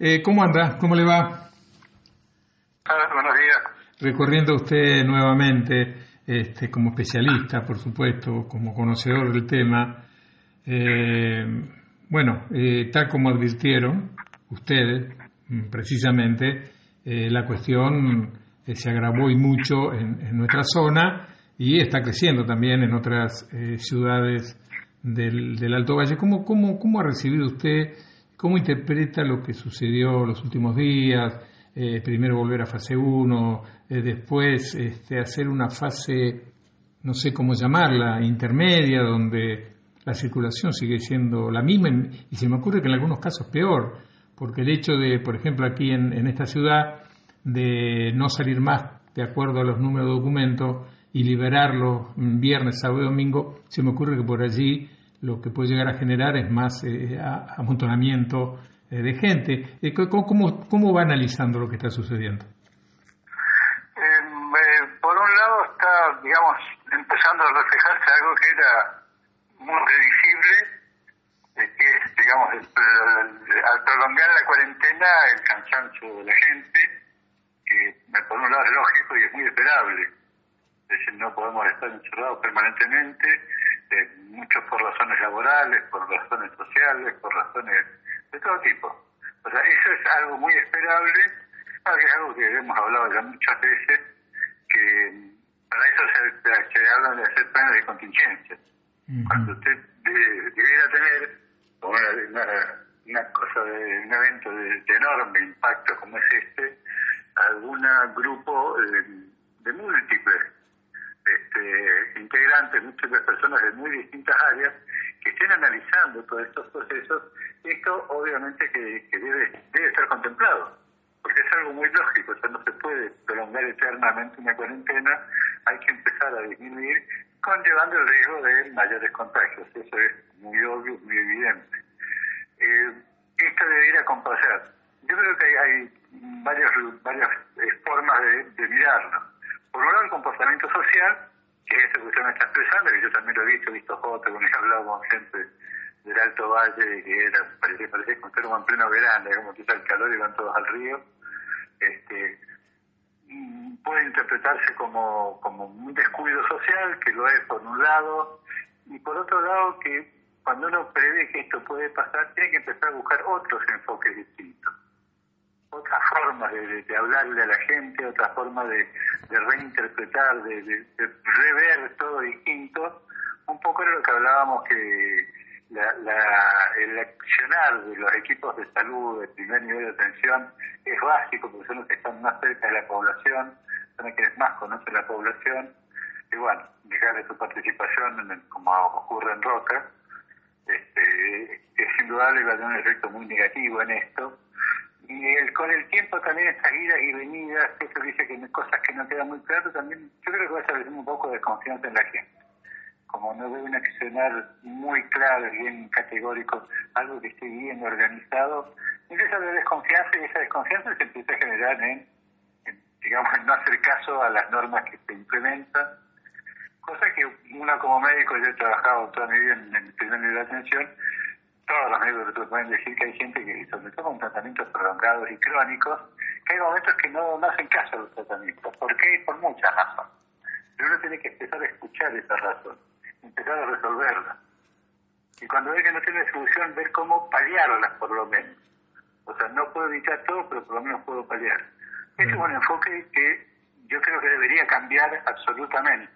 ¿Cómo anda? ¿Cómo le va? Buenos días. Recorriendo usted nuevamente, como especialista, por supuesto, como conocedor del tema. Tal como advirtieron ustedes, precisamente, la cuestión se agravó y mucho en nuestra zona y está creciendo también en otras ciudades del Alto Valle. ¿Cómo ha recibido usted, cómo interpreta lo que sucedió los últimos días? Primero volver a fase 1, después hacer una fase, no sé cómo llamarla, intermedia, donde la circulación sigue siendo la misma y se me ocurre que en algunos casos peor, porque el hecho de, por ejemplo, aquí en esta ciudad, de no salir más de acuerdo a los números de documentos y liberarlos viernes, sábado y domingo, se me ocurre que por allí lo que puede llegar a generar es más amontonamiento de gente. ¿Cómo va analizando lo que está sucediendo? Por un lado está, digamos, empezando a reflejarse algo que era muy previsible, que es, digamos, al prolongar la cuarentena, el cansancio de la gente, que por un lado es lógico y es muy esperable. Es decir, no podemos estar encerrados permanentemente, muchos por razones laborales, por razones sociales, por razones de todo tipo. O sea, eso es algo muy esperable, que es algo que hemos hablado ya muchas veces, que para eso se habla de hacer planes de contingencia. Uh-huh. Cuando usted debiera tener una cosa un evento de enorme impacto como es algún grupo de múltiples integrantes, múltiples personas de muy distintas áreas que estén analizando todos estos procesos. Esto obviamente que debe estar contemplado, porque es algo muy lógico. O sea, no se puede prolongar eternamente una cuarentena, hay que empezar a disminuir, conllevando el riesgo de mayores contagios. Eso es muy obvio, muy evidente. Esto debería acompañar. Yo creo que hay varias formas de mirarlo. Por un lado, el comportamiento social, que es eso que usted me está expresando, que yo también lo he visto fotos, cuando he hablado con gente del Alto Valle, que parecía que estamos en pleno verano, como que está el calor y van todos al río. Puede interpretarse como un descuido social, que lo es por un lado, y por otro lado que cuando uno prevé que esto puede pasar, tiene que empezar a buscar otros enfoques distintos, otras formas de hablarle a la gente, otras formas de reinterpretar, de rever todo distinto. Un poco era lo que hablábamos, que el accionar de los equipos de salud de primer nivel de atención es básico, porque son los que están más cerca de la población, son los que más conocen la población, y bueno, dejarle su participación, como ocurre en Roca, es indudable que va a tener un efecto muy negativo en esto. Y con el tiempo también estas idas y venidas, eso dice que cosas que no quedan muy claras, también yo creo que va a establecer un poco de desconfianza en la gente. Como no deben accionar muy claro, bien categórico, algo que esté bien organizado, empieza a haber desconfianza, y esa desconfianza se empieza a generar en no hacer caso a las normas que se implementan, cosa que uno como médico, yo he trabajado toda mi vida en el primer nivel de atención, todos los médicos te pueden decir que hay gente que, sobre todo con tratamientos prolongados y crónicos, que hay momentos que no hacen caso a los tratamientos. ¿Por qué? Por muchas razones. Pero uno tiene que empezar a escuchar esa razón, empezar a resolverla. Y cuando ve que no tiene solución, ver cómo paliarlas por lo menos. O sea, no puedo evitar todo, pero por lo menos puedo paliar. Ese es un enfoque que yo creo que debería cambiar absolutamente.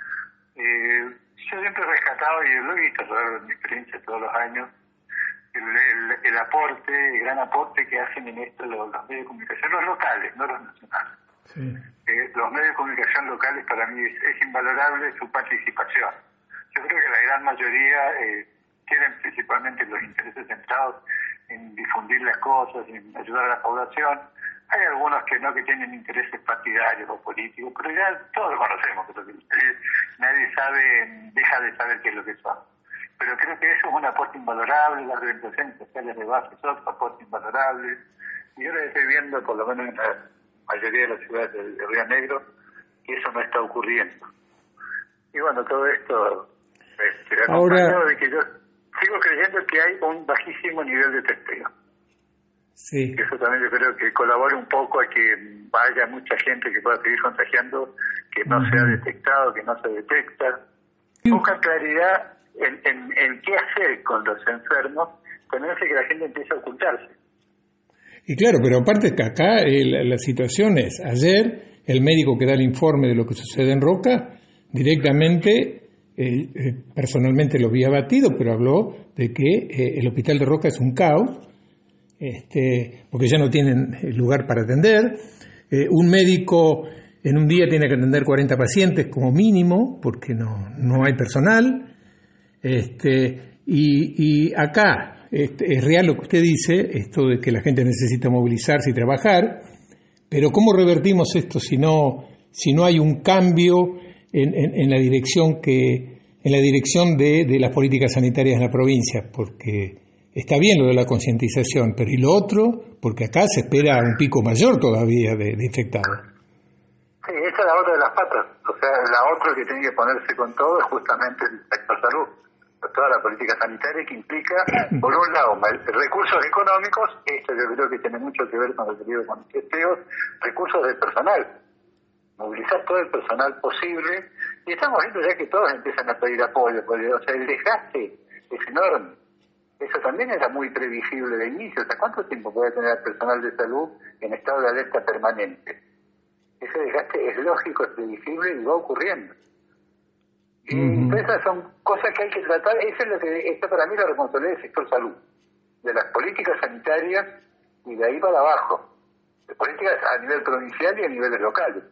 Yo siempre he rescatado, y lo he visto a lo largo de mi experiencia todos los años, el gran aporte que hacen en esto los medios de comunicación, los locales, no los nacionales. Sí. Los medios de comunicación locales, para mí es invalorable su participación. Yo creo que la gran mayoría tienen principalmente los intereses centrados en difundir las cosas, en ayudar a la población. Hay algunos que no, que tienen intereses partidarios o políticos, pero ya todos lo conocemos, creo que nadie deja de saber qué es lo que son. Pero creo que eso es un aporte invalorable, las organizaciones sociales de base son un aporte invalorable, y yo lo estoy viendo, por lo menos en la mayoría de las ciudades de Río Negro, que eso no está ocurriendo. Y bueno, todo esto acompañado de que yo sigo creyendo que hay un bajísimo nivel de testeo. Sí. Eso también yo creo que colabora un poco a que haya mucha gente que pueda seguir contagiando, que no se ha detectado, que no se detecta. Poca claridad en qué hacer con los enfermos, también hace que la gente empiece a ocultarse. Y claro, pero aparte que acá la situación es, ayer el médico que da el informe de lo que sucede en Roca, directamente, personalmente lo había abatido, pero habló de que el hospital de Roca es un caos, porque ya no tienen lugar para atender. Un médico en un día tiene que atender 40 pacientes como mínimo, porque no hay personal. Y acá es real lo que usted dice, esto de que la gente necesita movilizarse y trabajar, pero ¿cómo revertimos esto si no hay un cambio en la dirección de las políticas sanitarias en la provincia? Porque está bien lo de la concientización, pero ¿y lo otro? Porque acá se espera un pico mayor todavía de infectados. Sí, esa es la otra de las patas. O sea, la otra que tiene que ponerse con todo es justamente el sector salud. Toda la política sanitaria que implica, por un lado, recursos económicos, esto yo creo que tiene mucho que ver con lo que digo con testeos, recursos de personal. Movilizar todo el personal posible. Y estamos viendo ya que todos empiezan a pedir apoyo. O sea, el desgaste es enorme. Eso también era muy previsible de inicio. O sea, ¿cuánto tiempo puede tener el personal de salud en estado de alerta permanente? Ese desgaste es lógico, es previsible y va ocurriendo. Y entonces esas son cosas que hay que tratar. Eso es para mí la responsabilidad del sector salud, de las políticas sanitarias y de ahí para abajo, de políticas a nivel provincial y a niveles locales.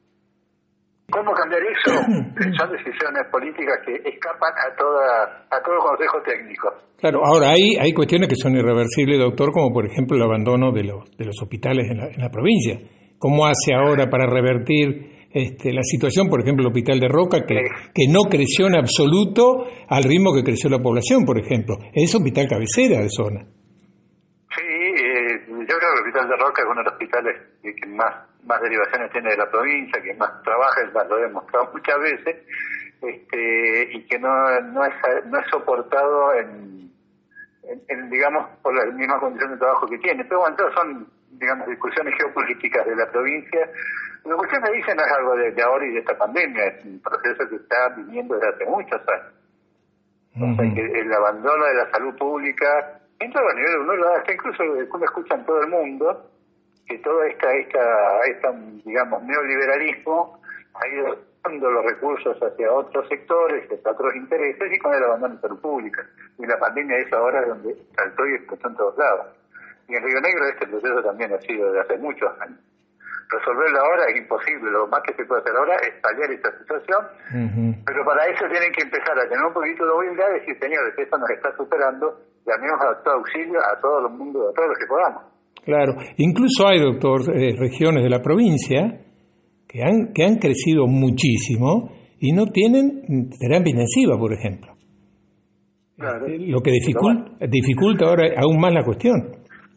¿Cómo cambiar eso? Son decisiones políticas que escapan a todo consejo técnico. Claro, ahora hay cuestiones que son irreversibles, doctor, como por ejemplo el abandono de los hospitales en la provincia. ¿Cómo hace ahora para revertir la situación, por ejemplo, el hospital de Roca, que no creció en absoluto al ritmo que creció la población, por ejemplo? Es hospital cabecera de zona. Sí, yo creo que el hospital de Roca es uno de los hospitales que más derivaciones tiene de la provincia, que más trabaja, lo he demostrado muchas veces, y que no es soportado en digamos, por la misma condición de trabajo que tiene. Pero bueno, todas son, digamos, discusiones geopolíticas de la provincia. Lo que usted me dice no es algo de ahora y de esta pandemia, es un proceso que está viviendo desde hace muchos años. O sea, que el abandono de la salud pública, en todos los niveles, hasta incluso uno escucha en todo el mundo, que todo esta digamos, neoliberalismo ha ido dando los recursos hacia otros sectores, hacia otros intereses, y con el abandono de salud pública. Y la pandemia es ahora donde saltó y explotó en todos lados. Y en Río Negro este proceso también ha sido de hace muchos años. Resolverlo ahora es imposible, lo más que se puede hacer ahora es paliar esta situación, pero para eso tienen que empezar a tener un poquito de humildad y decir, señores, esto nos está superando, llamemos a todo auxilio a todo el mundo, a todos los que podamos. Claro, incluso hay, doctor, regiones de la provincia que han crecido muchísimo y no tienen terapia intensiva, por ejemplo. Claro. Lo que dificulta ahora aún más la cuestión.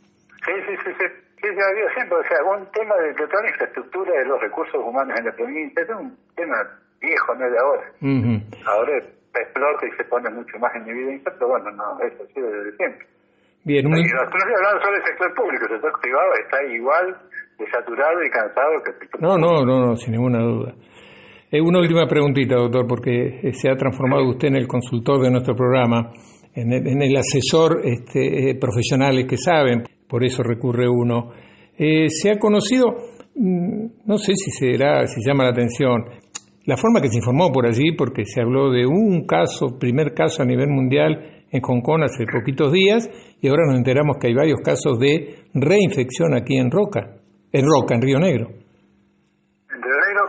Sí, ya ha habido siempre, o sea, un tema de toda la infraestructura de los recursos humanos en la provincia, es un tema viejo, no es de ahora. Ahora explota y se pone mucho más en evidencia, pero bueno, no, eso ha sido desde siempre. Bien, no estoy hablando solo del sector público, el sector privado está igual de saturado y cansado que el sector público. No, sin ninguna duda. Una última preguntita, doctor, porque se ha transformado usted en el consultor de nuestro programa, en el asesor profesionales que saben, por eso recurre uno. Se ha conocido, no sé si llama la atención, la forma que se informó por allí, porque se habló de un primer caso a nivel mundial en Hong Kong hace poquitos días, y ahora nos enteramos que hay varios casos de reinfección aquí en Río Negro. En Río Negro,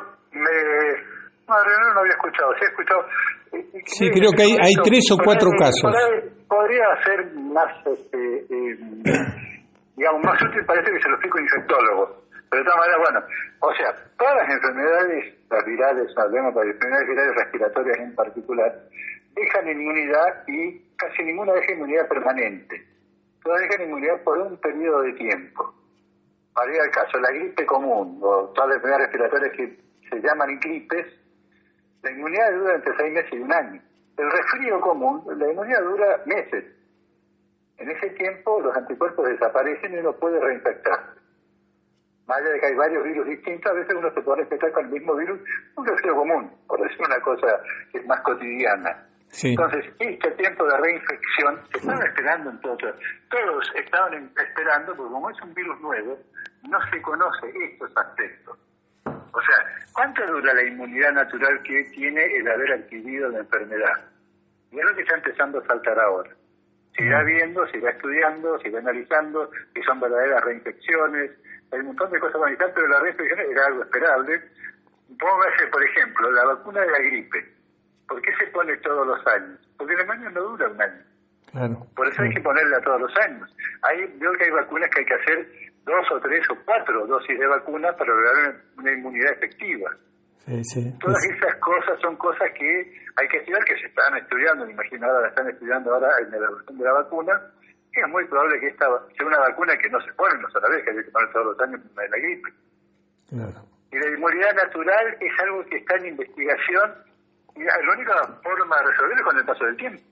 Río Negro no había escuchado, sí he escuchado. Sí, creo que hay 3 o 4 casos. Podría ser más, digamos, más útil, parece que se lo explico a infectólogos. Pero de todas maneras, bueno, o sea, todas las enfermedades, las virales, hablemos de enfermedades virales respiratorias en particular, dejan inmunidad y casi ninguna deja inmunidad permanente. Todas dejan inmunidad por un periodo de tiempo. Para ir al caso, la gripe común o todas las enfermedades respiratorias que se llaman gripes, la inmunidad dura entre 6 meses y 1 año. El resfrío común, la inmunidad dura meses. En ese tiempo los anticuerpos desaparecen y uno puede reinfectar. Más allá de que hay varios virus distintos, a veces uno se puede infectar con el mismo virus, un resfriado común, por decir una cosa que es más cotidiana. Sí. Entonces, este tiempo de reinfección se estaba esperando en todos estaban esperando, porque como es un virus nuevo, no se conoce estos aspectos. O sea, ¿cuánto dura la inmunidad natural que tiene el haber adquirido la enfermedad? Y es lo que está empezando a saltar ahora. Se irá viendo, se irá estudiando, se irá analizando, que son verdaderas reinfecciones. Hay un montón de cosas para analizar, pero la reinfección era algo esperable. Póngase, por ejemplo, la vacuna de la gripe. ¿Por qué se pone todos los años? Porque la vacuna no dura un año. Claro. Por eso hay que ponerla todos los años. Veo que hay vacunas que hay que hacer 2 o 3 o 4 dosis de vacuna para lograr una inmunidad efectiva. Sí. Todas esas cosas son cosas que hay que estudiar, que se están estudiando, me imagino ahora la están estudiando ahora en la elaboración de la vacuna. Es muy probable que esta sea una vacuna que no se pone una sola vez, que hay que poner todos los años de la gripe. Claro. Y la inmunidad natural es algo que está en investigación y la única forma de resolverlo es con el paso del tiempo.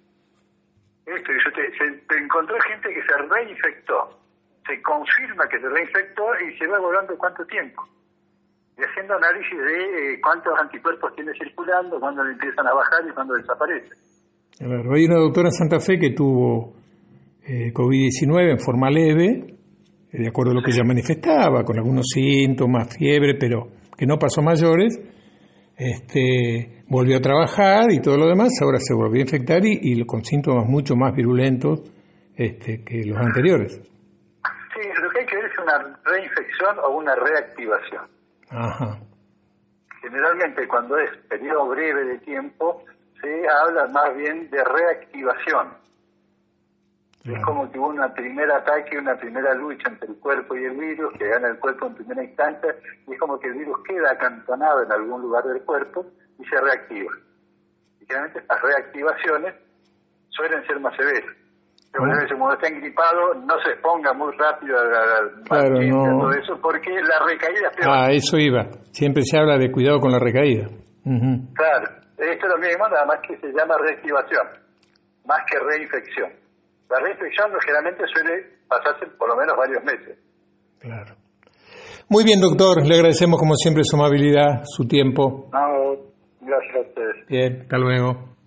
Se encontró gente que se reinfectó, se confirma que se reinfectó y se va evaluando cuánto tiempo. Y haciendo análisis de cuántos anticuerpos tiene circulando, cuándo le empiezan a bajar y cuándo desaparecen. Claro. Hay una doctora en Santa Fe que tuvo COVID-19 en forma leve, de acuerdo a lo que ella manifestaba, con algunos síntomas, fiebre, pero que no pasó mayores. Volvió a trabajar y todo lo demás, ahora se volvió a infectar y con síntomas mucho más virulentos que los anteriores. Sí, lo que hay que ver es una reinfección o una reactivación. Ajá. Generalmente cuando es periodo breve de tiempo se habla más bien de reactivación. Claro. Es como que hubo un primer ataque, una primera lucha entre el cuerpo y el virus, que gana el cuerpo en primera instancia, y es como que el virus queda acantonado en algún lugar del cuerpo y se reactiva. Y generalmente estas reactivaciones suelen ser más severas. Cuando está engripado, no se exponga muy rápido al todo eso, porque la recaída es peor. Eso iba. Siempre se habla de cuidado con la recaída. Uh-huh. Claro, esto es lo mismo, nada más que se llama reactivación, más que reinfección. La reinfección generalmente suele pasarse por lo menos varios meses. Claro. Muy bien, doctor. Le agradecemos como siempre su amabilidad, su tiempo. No, gracias a ustedes. Bien, hasta luego.